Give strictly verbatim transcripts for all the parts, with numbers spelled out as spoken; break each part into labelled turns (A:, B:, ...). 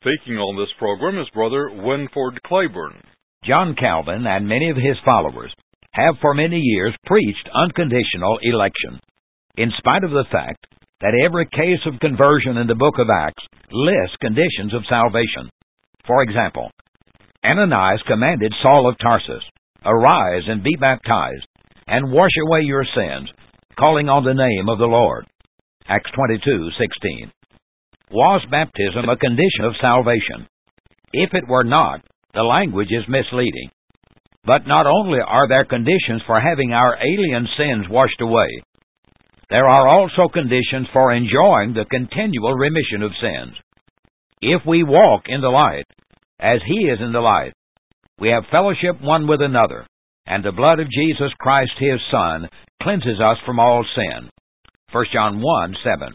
A: Speaking on this program is Brother Winford Claiborne.
B: John Calvin and many of his followers have for many years preached unconditional election, in spite of the fact that every case of conversion in the book of Acts lists conditions of salvation. For example, Ananias commanded Saul of Tarsus, "Arise and be baptized, and wash away your sins, calling on the name of the Lord." Acts twenty-two sixteen. Was baptism a condition of salvation? If it were not, the language is misleading. But not only are there conditions for having our alien sins washed away, there are also conditions for enjoying the continual remission of sins. If we walk in the light, as He is in the light, we have fellowship one with another, and the blood of Jesus Christ His Son cleanses us from all sin. First John one seven.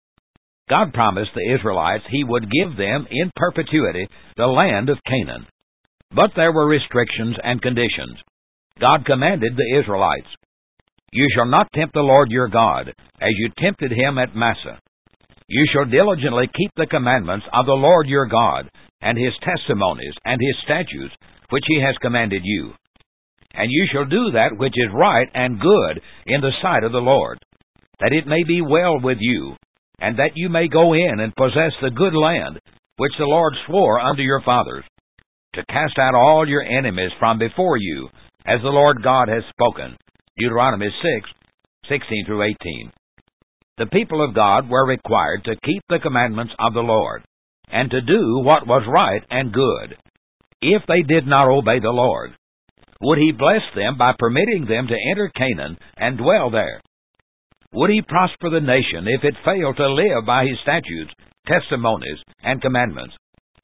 B: God promised the Israelites He would give them in perpetuity the land of Canaan. But there were restrictions and conditions. God commanded the Israelites, "You shall not tempt the Lord your God, as you tempted Him at Massah. You shall diligently keep the commandments of the Lord your God, and His testimonies, and His statutes, which He has commanded you. And you shall do that which is right and good in the sight of the Lord, that it may be well with you, and that you may go in and possess the good land, which the Lord swore unto your fathers, to cast out all your enemies from before you, as the Lord God has spoken." Deuteronomy six sixteen through eighteen. The people of God were required to keep the commandments of the Lord, and to do what was right and good. If they did not obey the Lord, would He bless them by permitting them to enter Canaan and dwell there? Would He prosper the nation if it failed to live by His statutes, testimonies, and commandments?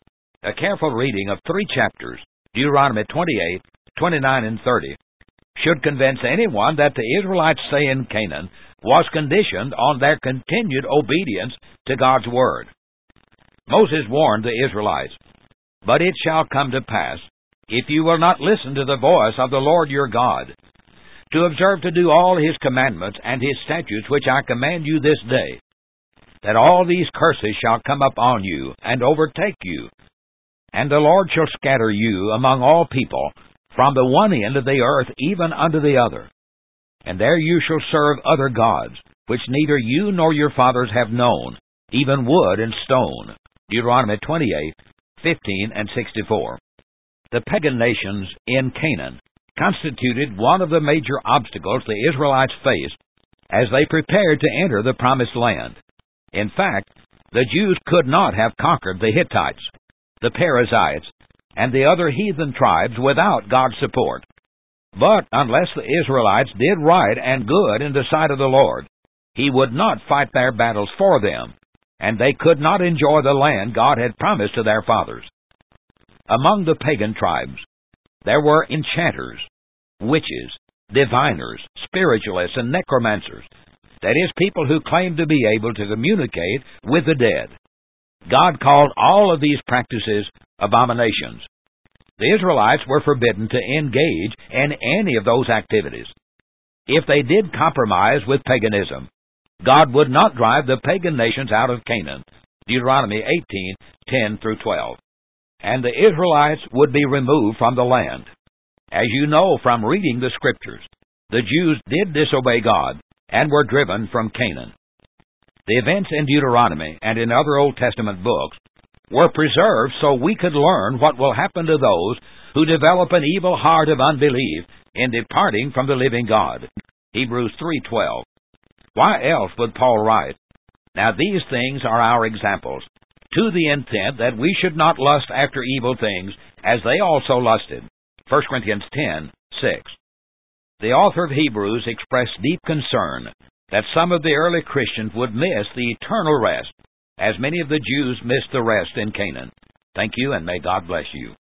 B: A careful reading of three chapters, Deuteronomy twenty-eight, twenty-nine, and thirty, should convince anyone that the Israelites' stay in Canaan was conditioned on their continued obedience to God's Word. Moses warned the Israelites, "But it shall come to pass, if you will not listen to the voice of the Lord your God, to observe to do all His commandments and His statutes which I command you this day, that all these curses shall come upon you and overtake you, and the Lord shall scatter you among all people, from the one end of the earth even unto the other. And there you shall serve other gods, which neither you nor your fathers have known, even wood and stone." Deuteronomy twenty-eight, fifteen, and sixty-four. The pagan nations in Canaan constituted one of the major obstacles the Israelites faced as they prepared to enter the Promised Land. In fact, the Jews could not have conquered the Hittites, the Perizzites, and the other heathen tribes without God's support. But unless the Israelites did right and good in the sight of the Lord, He would not fight their battles for them, and they could not enjoy the land God had promised to their fathers. Among the pagan tribes, there were enchanters, witches, diviners, spiritualists, and necromancers, that is, people who claimed to be able to communicate with the dead. God called all of these practices abominations. The Israelites were forbidden to engage in any of those activities. If they did compromise with paganism, God would not drive the pagan nations out of Canaan, Deuteronomy eighteen, ten through twelve, and the Israelites would be removed from the land. As you know from reading the Scriptures, the Jews did disobey God and were driven from Canaan. The events in Deuteronomy and in other Old Testament books were preserved so we could learn what will happen to those who develop an evil heart of unbelief in departing from the living God. Hebrews three twelve. Why else would Paul write, "Now these things are our examples, to the intent that we should not lust after evil things, as they also lusted." First Corinthians ten six. The author of Hebrews expressed deep concern that some of the early Christians would miss the eternal rest, as many of the Jews missed the rest in Canaan. Thank you, and may God bless you.